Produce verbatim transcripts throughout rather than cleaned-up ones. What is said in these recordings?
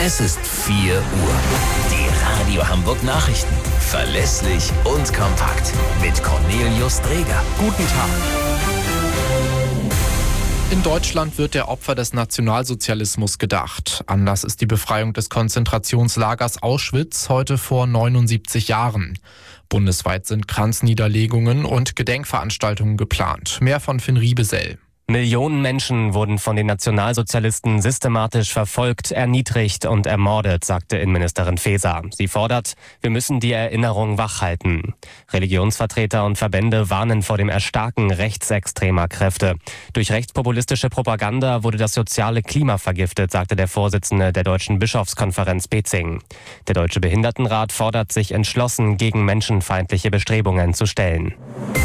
Es ist vier Uhr. Die Radio Hamburg Nachrichten. Verlässlich und kompakt. Mit Cornelius Dreger. Guten Tag. In Deutschland wird der Opfer des Nationalsozialismus gedacht. Anlass ist die Befreiung des Konzentrationslagers Auschwitz heute vor neunundsiebzig Jahren. Bundesweit sind Kranzniederlegungen und Gedenkveranstaltungen geplant. Mehr von Finn Riebesell. Millionen Menschen wurden von den Nationalsozialisten systematisch verfolgt, erniedrigt und ermordet, sagte Innenministerin Faeser. Sie fordert, wir müssen die Erinnerung wachhalten. Religionsvertreter und Verbände warnen vor dem Erstarken rechtsextremer Kräfte. Durch rechtspopulistische Propaganda wurde das soziale Klima vergiftet, sagte der Vorsitzende der Deutschen Bischofskonferenz Betzing. Der Deutsche Behindertenrat fordert, sich entschlossen gegen menschenfeindliche Bestrebungen zu stellen.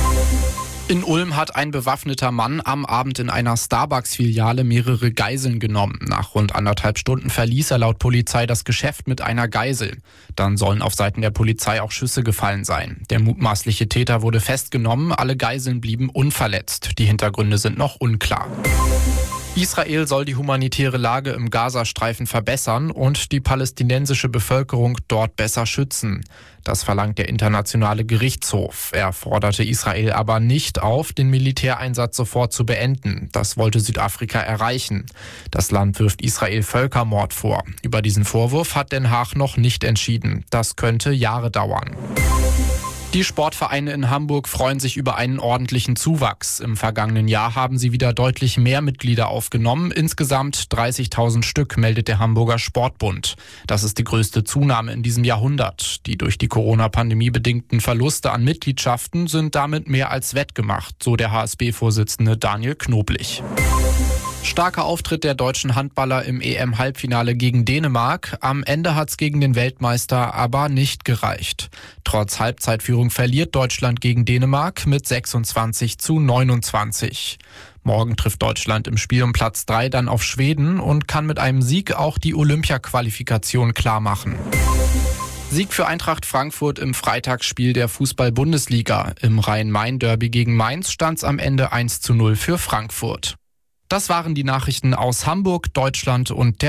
In Ulm hat ein bewaffneter Mann am Abend in einer Starbucks-Filiale mehrere Geiseln genommen. Nach rund anderthalb Stunden verließ er laut Polizei das Geschäft mit einer Geisel. Dann sollen auf Seiten der Polizei auch Schüsse gefallen sein. Der mutmaßliche Täter wurde festgenommen, alle Geiseln blieben unverletzt. Die Hintergründe sind noch unklar. Israel soll die humanitäre Lage im Gazastreifen verbessern und die palästinensische Bevölkerung dort besser schützen. Das verlangt der Internationale Gerichtshof. Er forderte Israel aber nicht auf, den Militäreinsatz sofort zu beenden. Das wollte Südafrika erreichen. Das Land wirft Israel Völkermord vor. Über diesen Vorwurf hat Den Haag noch nicht entschieden. Das könnte Jahre dauern. Die Sportvereine in Hamburg freuen sich über einen ordentlichen Zuwachs. Im vergangenen Jahr haben sie wieder deutlich mehr Mitglieder aufgenommen. Insgesamt dreißigtausend Stück, meldet der Hamburger Sportbund. Das ist die größte Zunahme in diesem Jahrhundert. Die durch die Corona-Pandemie bedingten Verluste an Mitgliedschaften sind damit mehr als wettgemacht, so der H S B-Vorsitzende Daniel Knoblich. Starker Auftritt der deutschen Handballer im E M-Halbfinale gegen Dänemark. Am Ende hat's gegen den Weltmeister aber nicht gereicht. Trotz Halbzeitführung verliert Deutschland gegen Dänemark mit sechsundzwanzig zu neunundzwanzig. Morgen trifft Deutschland im Spiel um Platz drei dann auf Schweden und kann mit einem Sieg auch die Olympia-Qualifikation klarmachen. Sieg für Eintracht Frankfurt im Freitagsspiel der Fußball-Bundesliga. Im Rhein-Main-Derby gegen Mainz stand's am Ende eins zu null für Frankfurt. Das waren die Nachrichten aus Hamburg, Deutschland und der